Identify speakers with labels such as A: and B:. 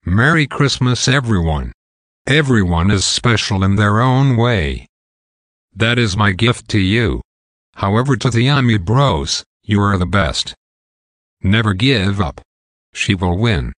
A: Merry Christmas everyone. Everyone is special in their own way. That is my gift to you. However, to the Ami Bros, you are the best. Never give up. She will win.